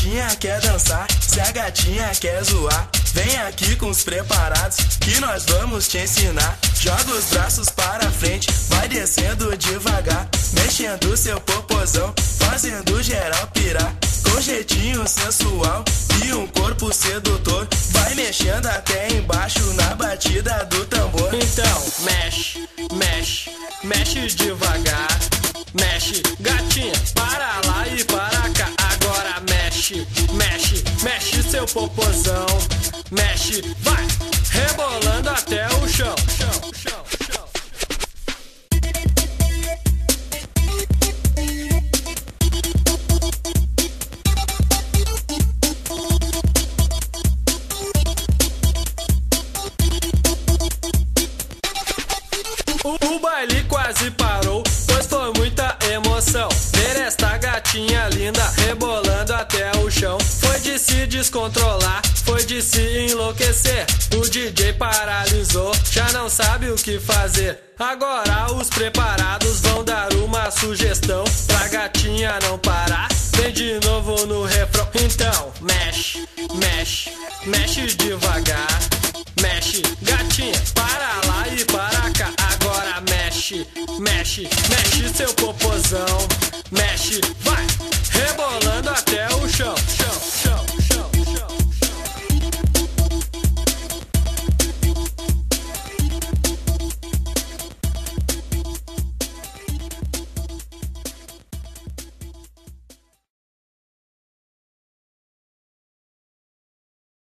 gatinha quer dançar, se a gatinha quer zoar, vem aqui com os preparados que nós vamos te ensinar. Joga os braços para frente, vai descendo devagar, mexendo seu popozão, fazendo geral pirar. Com jeitinho sensual e um corpo sedutor, vai mexendo até embaixo na batida do tambor. Então mexe, mexe, mexe devagar, mexe, gatinha, para lá e para cá. Agora mexe, mexe, mexe seu popozão, mexe, vai, rebolando até o chão, chão, chão, chão. O baile quase parou, pois foi muita emoção ver esta gatinha linda rebolando até o chão. Foi de se descontrolar, foi de se enlouquecer. O DJ paralisou, já não sabe o que fazer. Agora os preparados vão dar uma sugestão pra gatinha não parar. Vem de novo no refrão. Então mexe, mexe, mexe devagar,